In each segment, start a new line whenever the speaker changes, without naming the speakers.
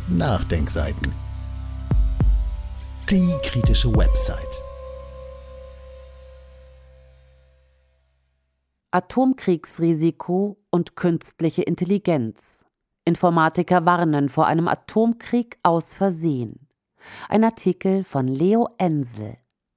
Nachdenkseiten. Die kritische Website.
Atomkriegsrisiko und künstliche Intelligenz. Informatiker warnen vor einem Atomkrieg aus Versehen. Ein Artikel von Leo Ensel.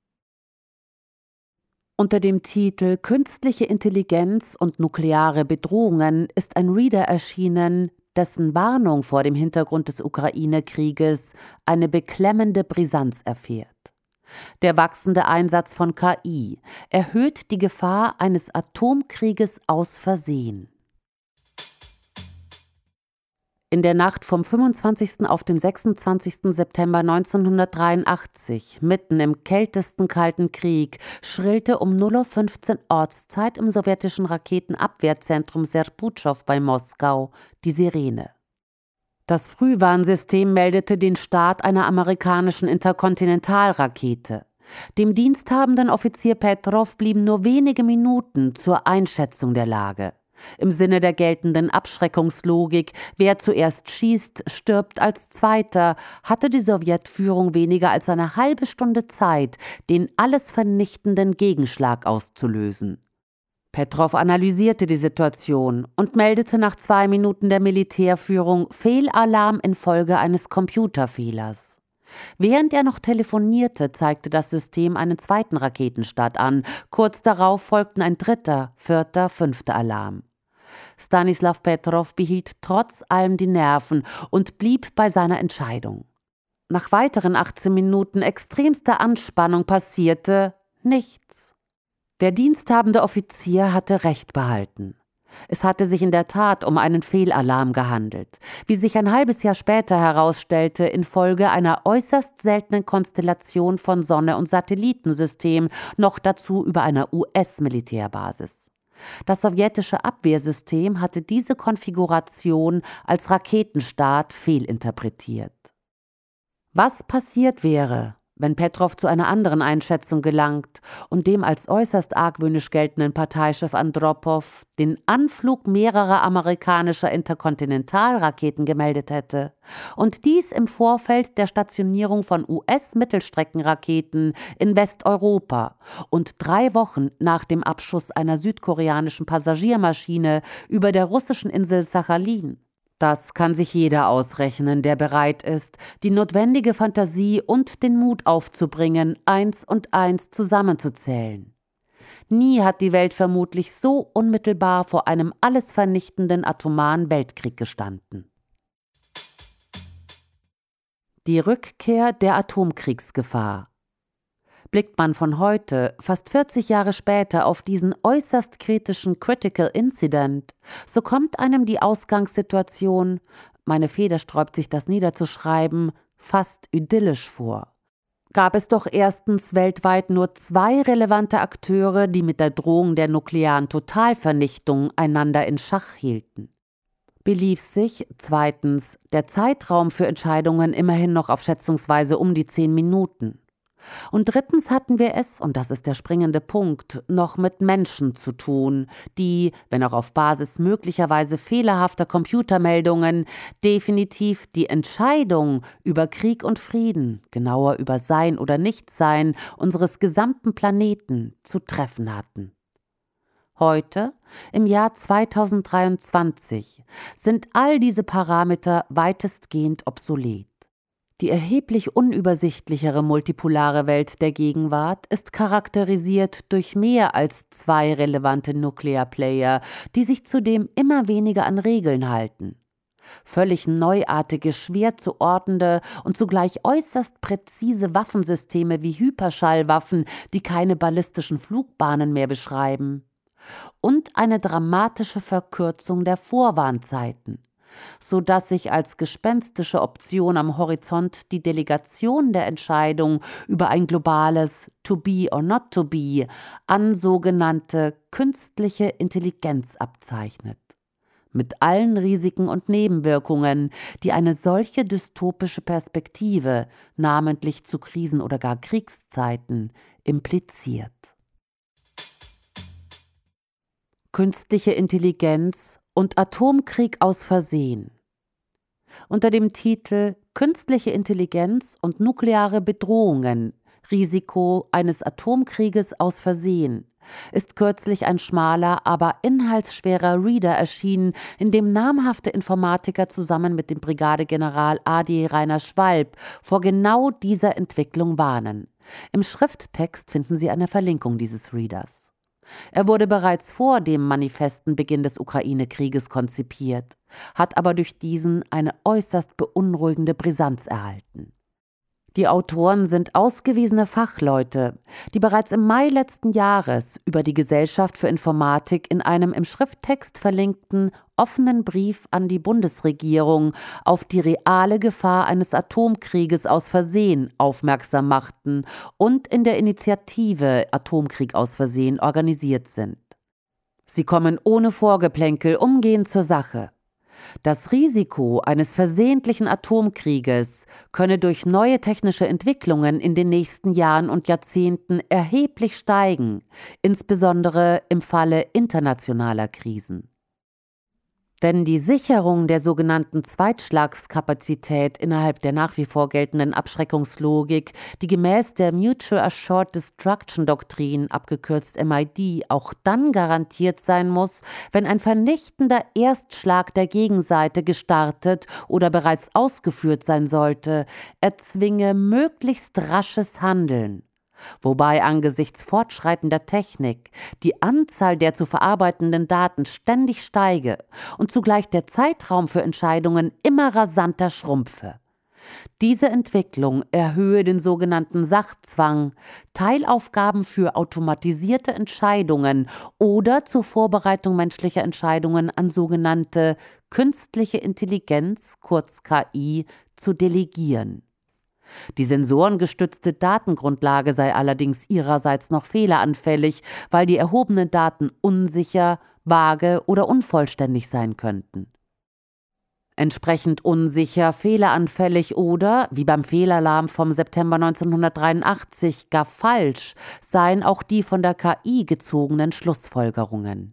Unter dem Titel Künstliche Intelligenz und nukleare Bedrohungen ist ein Reader erschienen, dessen Warnung vor dem Hintergrund des Ukraine-Krieges eine beklemmende Brisanz erfährt. Der wachsende Einsatz von KI erhöht die Gefahr eines Atomkrieges aus Versehen. In der Nacht vom 25. auf den 26. September 1983, mitten im kältesten Kalten Krieg, schrillte um 0:15 Uhr Ortszeit im sowjetischen Raketenabwehrzentrum Serputschow bei Moskau die Sirene. Das Frühwarnsystem meldete den Start einer amerikanischen Interkontinentalrakete. Dem diensthabenden Offizier Petrov blieben nur wenige Minuten zur Einschätzung der Lage. Im Sinne der geltenden Abschreckungslogik, wer zuerst schießt, stirbt als Zweiter, hatte die Sowjetführung weniger als eine halbe Stunde Zeit, den alles vernichtenden Gegenschlag auszulösen. Petrov analysierte die Situation und meldete nach 2 Minuten der Militärführung Fehlalarm infolge eines Computerfehlers. Während er noch telefonierte, zeigte das System einen zweiten Raketenstart an. Kurz darauf folgten ein 3., 4., 5. Alarm. Stanislav Petrov behielt trotz allem die Nerven und blieb bei seiner Entscheidung. Nach weiteren 18 Minuten extremster Anspannung passierte nichts. Der diensthabende Offizier hatte Recht behalten. Es hatte sich in der Tat um einen Fehlalarm gehandelt, wie sich ein halbes Jahr später herausstellte, infolge einer äußerst seltenen Konstellation von Sonne- und Satellitensystem, noch dazu über einer US-Militärbasis. Das sowjetische Abwehrsystem hatte diese Konfiguration als Raketenstart fehlinterpretiert. Was passiert wäre, wenn Petrov zu einer anderen Einschätzung gelangt und dem als äußerst argwöhnisch geltenden Parteichef Andropow den Anflug mehrerer amerikanischer Interkontinentalraketen gemeldet hätte und dies im Vorfeld der Stationierung von US-Mittelstreckenraketen in Westeuropa und 3 Wochen nach dem Abschuss einer südkoreanischen Passagiermaschine über der russischen Insel Sachalin? Das kann sich jeder ausrechnen, der bereit ist, die notwendige Fantasie und den Mut aufzubringen, 1 und 1 zusammenzuzählen. Nie hat die Welt vermutlich so unmittelbar vor einem alles vernichtenden atomaren Weltkrieg gestanden. Die Rückkehr der Atomkriegsgefahr. Blickt man von heute, fast 40 Jahre später, auf diesen äußerst kritischen Critical Incident, so kommt einem die Ausgangssituation, meine Feder sträubt sich das niederzuschreiben, fast idyllisch vor. Gab es doch erstens weltweit nur 2 relevante Akteure, die mit der Drohung der nuklearen Totalvernichtung einander in Schach hielten. Belief sich zweitens der Zeitraum für Entscheidungen immerhin noch auf schätzungsweise um die 10 Minuten. Und drittens hatten wir es, und das ist der springende Punkt, noch mit Menschen zu tun, die, wenn auch auf Basis möglicherweise fehlerhafter Computermeldungen, definitiv die Entscheidung über Krieg und Frieden, genauer über Sein oder Nichtsein unseres gesamten Planeten zu treffen hatten. Heute, im Jahr 2023, sind all diese Parameter weitestgehend obsolet. Die erheblich unübersichtlichere multipolare Welt der Gegenwart ist charakterisiert durch mehr als 2 relevante Nuclear-Player, die sich zudem immer weniger an Regeln halten. Völlig neuartige, schwer zu ordnende und zugleich äußerst präzise Waffensysteme wie Hyperschallwaffen, die keine ballistischen Flugbahnen mehr beschreiben. Und eine dramatische Verkürzung der Vorwarnzeiten, sodass sich als gespenstische Option am Horizont die Delegation der Entscheidung über ein globales To be or not to be an sogenannte künstliche Intelligenz abzeichnet. Mit allen Risiken und Nebenwirkungen, die eine solche dystopische Perspektive, namentlich zu Krisen- oder gar Kriegszeiten, impliziert. Künstliche Intelligenz und Atomkrieg aus Versehen. Unter dem Titel »Künstliche Intelligenz und nukleare Bedrohungen – Risiko eines Atomkrieges aus Versehen« ist kürzlich ein schmaler, aber inhaltsschwerer Reader erschienen, in dem namhafte Informatiker zusammen mit dem Brigadegeneral A.D. Rainer Schwalb vor genau dieser Entwicklung warnen. Im Schrifttext finden Sie eine Verlinkung dieses Readers. Er wurde bereits vor dem manifesten Beginn des Ukraine-Krieges konzipiert, hat aber durch diesen eine äußerst beunruhigende Brisanz erhalten. Die Autoren sind ausgewiesene Fachleute, die bereits im Mai letzten Jahres über die Gesellschaft für Informatik in einem im Schrifttext verlinkten offenen Brief an die Bundesregierung auf die reale Gefahr eines Atomkrieges aus Versehen aufmerksam machten und in der Initiative Atomkrieg aus Versehen organisiert sind. Sie kommen ohne Vorgeplänkel umgehend zur Sache. Das Risiko eines versehentlichen Atomkrieges könne durch neue technische Entwicklungen in den nächsten Jahren und Jahrzehnten erheblich steigen, insbesondere im Falle internationaler Krisen. Denn die Sicherung der sogenannten Zweitschlagskapazität innerhalb der nach wie vor geltenden Abschreckungslogik, die gemäß der Mutual Assured Destruction Doktrin, abgekürzt MID, auch dann garantiert sein muss, wenn ein vernichtender Erstschlag der Gegenseite gestartet oder bereits ausgeführt sein sollte, erzwinge möglichst rasches Handeln. Wobei angesichts fortschreitender Technik die Anzahl der zu verarbeitenden Daten ständig steige und zugleich der Zeitraum für Entscheidungen immer rasanter schrumpfe. Diese Entwicklung erhöhe den sogenannten Sachzwang, Teilaufgaben für automatisierte Entscheidungen oder zur Vorbereitung menschlicher Entscheidungen an sogenannte künstliche Intelligenz, kurz KI, zu delegieren. Die sensorengestützte Datengrundlage sei allerdings ihrerseits noch fehleranfällig, weil die erhobenen Daten unsicher, vage oder unvollständig sein könnten. Entsprechend unsicher, fehleranfällig oder, wie beim Fehlalarm vom September 1983, gar falsch seien auch die von der KI gezogenen Schlussfolgerungen.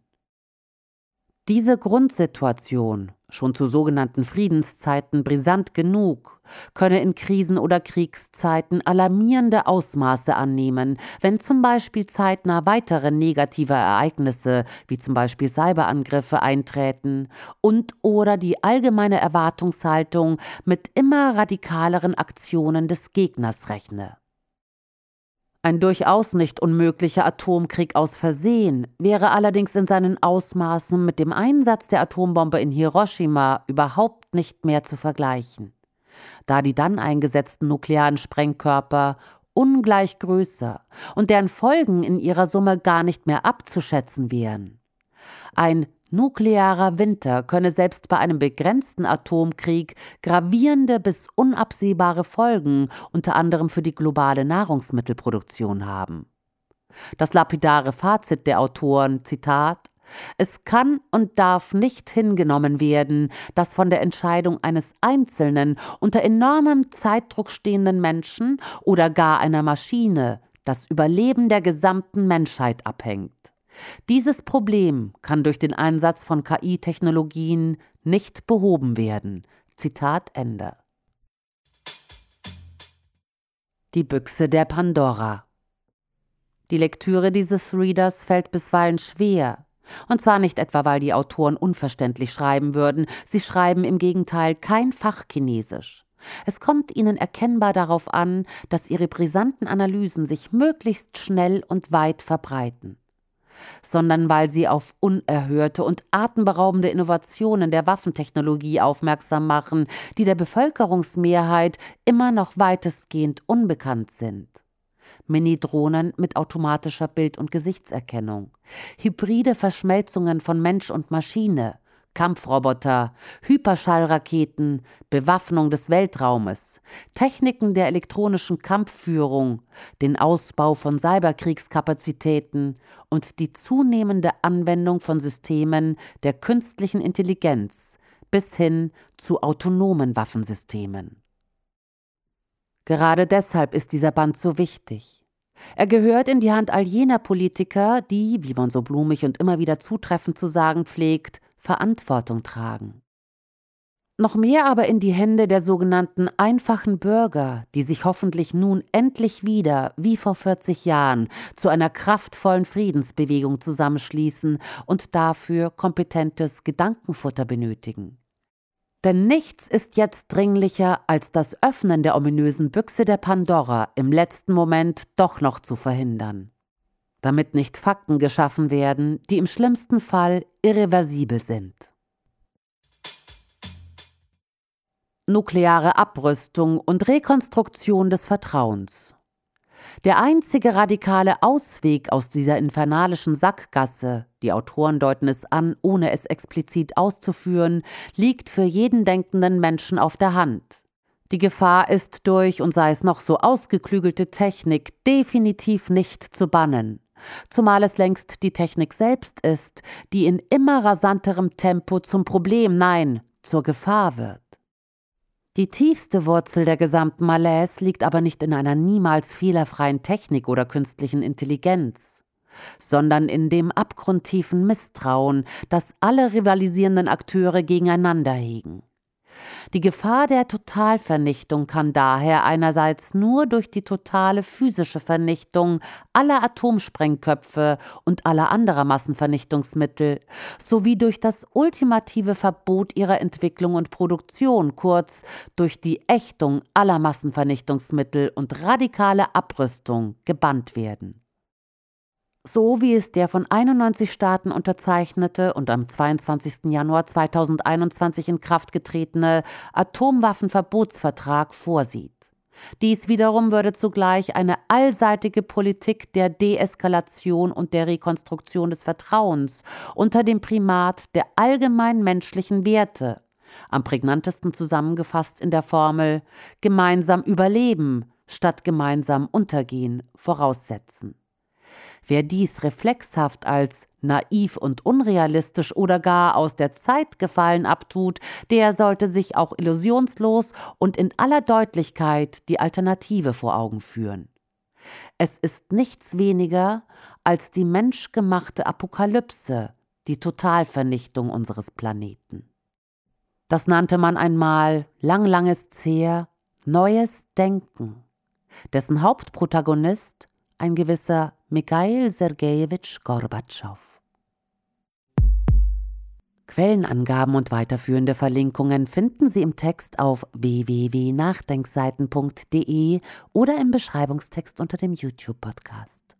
Diese Grundsituation, schon zu sogenannten Friedenszeiten brisant genug, könne in Krisen- oder Kriegszeiten alarmierende Ausmaße annehmen, wenn zum Beispiel zeitnah weitere negative Ereignisse, wie zum Beispiel Cyberangriffe, einträten und oder die allgemeine Erwartungshaltung mit immer radikaleren Aktionen des Gegners rechne. Ein durchaus nicht unmöglicher Atomkrieg aus Versehen wäre allerdings in seinen Ausmaßen mit dem Einsatz der Atombombe in Hiroshima überhaupt nicht mehr zu vergleichen, da die dann eingesetzten nuklearen Sprengkörper ungleich größer und deren Folgen in ihrer Summe gar nicht mehr abzuschätzen wären. Ein nuklearer Winter könne selbst bei einem begrenzten Atomkrieg gravierende bis unabsehbare Folgen, unter anderem für die globale Nahrungsmittelproduktion haben. Das lapidare Fazit der Autoren, Zitat: Es kann und darf nicht hingenommen werden, dass von der Entscheidung eines einzelnen, unter enormem Zeitdruck stehenden Menschen oder gar einer Maschine das Überleben der gesamten Menschheit abhängt. Dieses Problem kann durch den Einsatz von KI-Technologien nicht behoben werden. Zitat Ende. Die Büchse der Pandora. Die Lektüre dieses Readers fällt bisweilen schwer. Und zwar nicht etwa, weil die Autoren unverständlich schreiben würden, sie schreiben im Gegenteil kein Fachchinesisch. Es kommt ihnen erkennbar darauf an, dass ihre brisanten Analysen sich möglichst schnell und weit verbreiten. Sondern weil sie auf unerhörte und atemberaubende Innovationen der Waffentechnologie aufmerksam machen, die der Bevölkerungsmehrheit immer noch weitestgehend unbekannt sind. Mini-Drohnen mit automatischer Bild- und Gesichtserkennung, hybride Verschmelzungen von Mensch und Maschine, Kampfroboter, Hyperschallraketen, Bewaffnung des Weltraumes, Techniken der elektronischen Kampfführung, den Ausbau von Cyberkriegskapazitäten und die zunehmende Anwendung von Systemen der künstlichen Intelligenz bis hin zu autonomen Waffensystemen. Gerade deshalb ist dieser Band so wichtig. Er gehört in die Hand all jener Politiker, die, wie man so blumig und immer wieder zutreffend zu sagen pflegt, Verantwortung tragen. Noch mehr aber in die Hände der sogenannten einfachen Bürger, die sich hoffentlich nun endlich wieder, wie vor 40 Jahren, zu einer kraftvollen Friedensbewegung zusammenschließen und dafür kompetentes Gedankenfutter benötigen. Denn nichts ist jetzt dringlicher, als das Öffnen der ominösen Büchse der Pandora im letzten Moment doch noch zu verhindern. Damit nicht Fakten geschaffen werden, die im schlimmsten Fall irreversibel sind. Nukleare Abrüstung und Rekonstruktion des Vertrauens. Der einzige radikale Ausweg aus dieser infernalischen Sackgasse, die Autoren deuten es an, ohne es explizit auszuführen, liegt für jeden denkenden Menschen auf der Hand. Die Gefahr ist durch, und sei es noch so ausgeklügelte Technik, definitiv nicht zu bannen. Zumal es längst die Technik selbst ist, die in immer rasanterem Tempo zum Problem, nein, zur Gefahr wird. Die tiefste Wurzel der gesamten Malaise liegt aber nicht in einer niemals fehlerfreien Technik oder künstlichen Intelligenz, sondern in dem abgrundtiefen Misstrauen, das alle rivalisierenden Akteure gegeneinander hegen. Die Gefahr der Totalvernichtung kann daher einerseits nur durch die totale physische Vernichtung aller Atomsprengköpfe und aller anderer Massenvernichtungsmittel sowie durch das ultimative Verbot ihrer Entwicklung und Produktion, kurz durch die Ächtung aller Massenvernichtungsmittel und radikale Abrüstung gebannt werden. So wie es der von 91 Staaten unterzeichnete und am 22. Januar 2021 in Kraft getretene Atomwaffenverbotsvertrag vorsieht. Dies wiederum würde zugleich eine allseitige Politik der Deeskalation und der Rekonstruktion des Vertrauens unter dem Primat der allgemein menschlichen Werte, am prägnantesten zusammengefasst in der Formel gemeinsam überleben statt gemeinsam untergehen, voraussetzen. Wer dies reflexhaft als naiv und unrealistisch oder gar aus der Zeit gefallen abtut, der sollte sich auch illusionslos und in aller Deutlichkeit die Alternative vor Augen führen. Es ist nichts weniger als die menschgemachte Apokalypse, die Totalvernichtung unseres Planeten. Das nannte man einmal langes Zehr, neues Denken, dessen Hauptprotagonist ein gewisser Michail Sergejewitsch Gorbatschow. Quellenangaben und weiterführende Verlinkungen finden Sie im Text auf www.nachdenkseiten.de oder im Beschreibungstext unter dem YouTube-Podcast.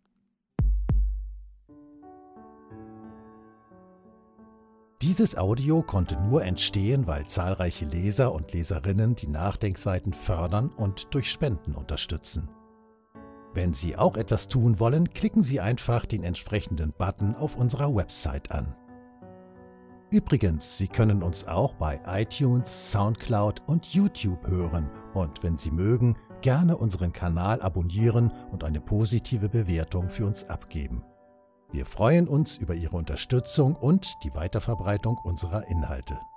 Dieses Audio konnte nur entstehen, weil zahlreiche Leser und Leserinnen die Nachdenkseiten fördern und durch Spenden unterstützen. Wenn Sie auch etwas tun wollen, klicken Sie einfach den entsprechenden Button auf unserer Website an. Übrigens, Sie können uns auch bei iTunes, Soundcloud und YouTube hören und wenn Sie mögen, gerne unseren Kanal abonnieren und eine positive Bewertung für uns abgeben. Wir freuen uns über Ihre Unterstützung und die Weiterverbreitung unserer Inhalte.